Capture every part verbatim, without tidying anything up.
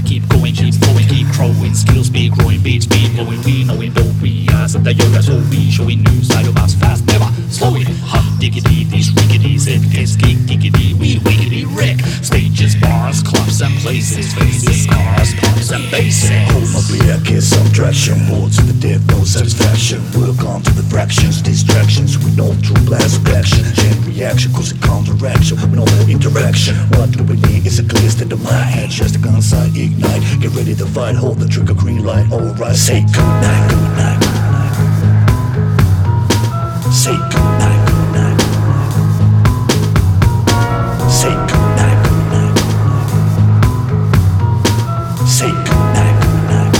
keep going, keep flowing, keep growing. Skills be growing, beats be blowing. We knowing, don't we? As the yoga, so we showing new side of us fast, never slow it. Hot diggity, these rickities, it gets geek giggity, we wiggity wreck. Stages, bars, clubs and places, faces, cars, pumps and basses. Hopefully I get some traction, more to the depth, no satisfaction. Work on to the fractions, distractions with no true blast of action. Chain reaction, cause it counteraction with no more interaction. What do we need is a clear state of mind. Just a gun side, ignite, get ready to fight, hold the trigger, green light, alright. Say good night, good night, good night. Say good night, good night. Say good night, good night. Say good night, good night.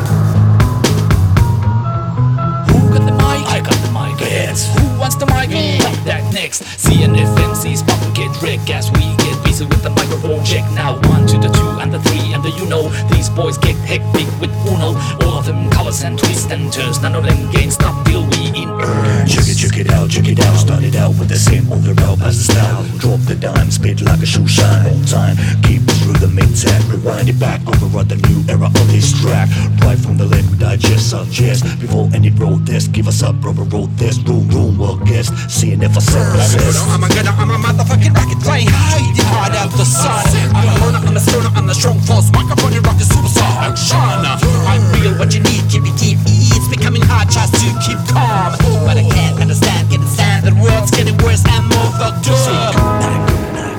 Who got the mic? I got the mic. Yes. Who wants the mic? Like that next. C N F M C's about to get wrecked as we get busy with the microphone. Check now, one to the two and the three and the you know. These boys get hectic with Uno. All of them colors and twists and turns. None of them gain stop till we in earnest. Check it, check it out, check it out. Start it out with the same old route past the style. Drop the dime, spit like a shoe shine on time. Keep it through the mid-tech, rewind it back. Override the new era of this track. Right from the left, we digest, suggest. Before any protest, give us up, proper road test. Room, room, well guest. Seeing if I said possessed. I'm a gunner, I'm a motherfucking rocket plane. Hiding hard out the sun. I'm a loner, I'm a stoner, I'm a strong force. Microphone, you rock a superstar action. I'm real, what you need, keep it deep. It's becoming hard just to keep calm. But I can't understand, can't understand. The world's getting worse and more fucked up. Say good night, good night.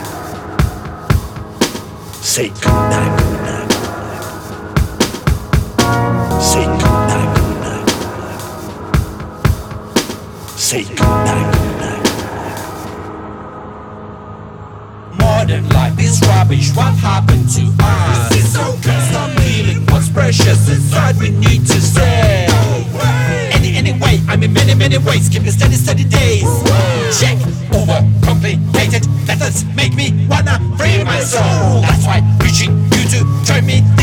Say good night, good night. Say good night, good night. Say good night, good night. Modern life is rubbish, what happened to us? This is so good. Stop feeling what's precious inside, we need to say. Any, anyway, I'm in many, many ways, keep it steady, steady days. Check, over, complicated methods make me wanna free my soul. That's why reaching you to join me